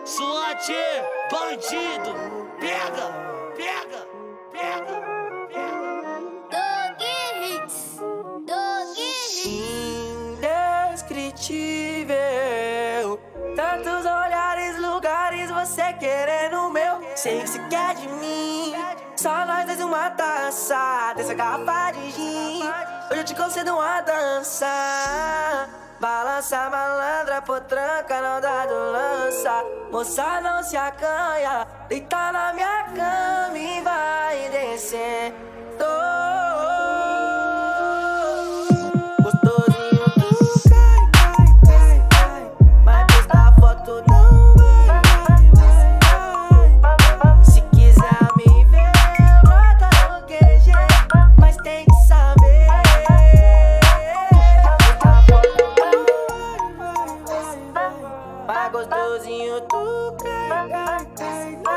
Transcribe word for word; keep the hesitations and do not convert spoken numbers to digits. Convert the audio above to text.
SWAT, bandido, pega, pega, pega, pega. Dog Hits, Dog Hits. Indescritível, tantos olhares, lugares, você querendo o meu. Sei que você quer de mim, só nós dois uma taça dessa garrafa de gin. Hoje eu te concedo uma dança. Balança, malandra, potranca, não dá do lança. Moça, não se acanha, deita na minha cama e vai descer. Gostosinho, tu cai, cai, cai, cai. Vai postar foto, não vai, vai, vai, vai. Se quiser me ver, bota no Q G, mas tem que saber. Vai gostosinho, tu cai, cai, cai.